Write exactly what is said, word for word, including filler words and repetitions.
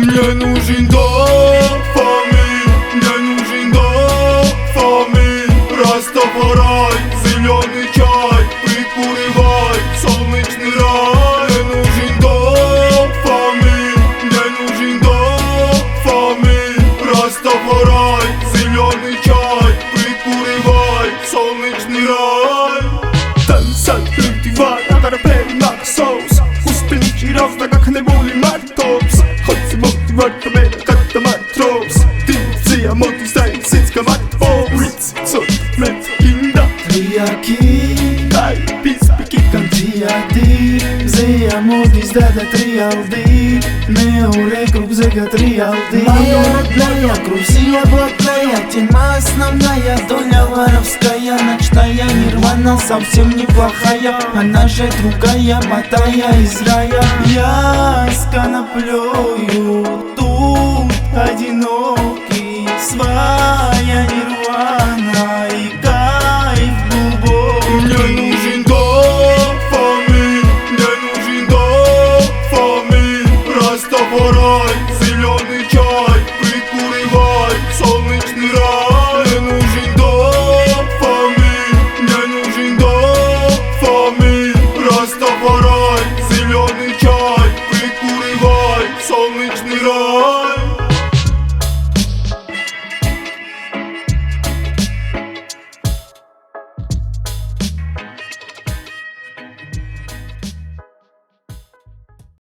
Мне нужен дофамин, мне нужен дофамин. Растафарай, зеленый чай, прикуривай, солнечный рай. Мне нужен дофамин, мне нужен дофамин. Растафарай, зеленый чай, прикуривай, солнечный рай. Танцать любивай, I gotta pay my souls. Успеничий разда, как не боли мартопс. Хоть мотивать меня, как то матрос. Ты все моти стай, синска матфо. Риц, сот, мет, кинда. Triaki, Ай, писпики, Triadi, Zeia modis dada trialdi. Meure крузега триалди. Моя родная, грузия блатная, тема основная, доля воровская, ночная нирвана совсем неплохая. Она же другая, мотая из рая. Я с коноплёю тут один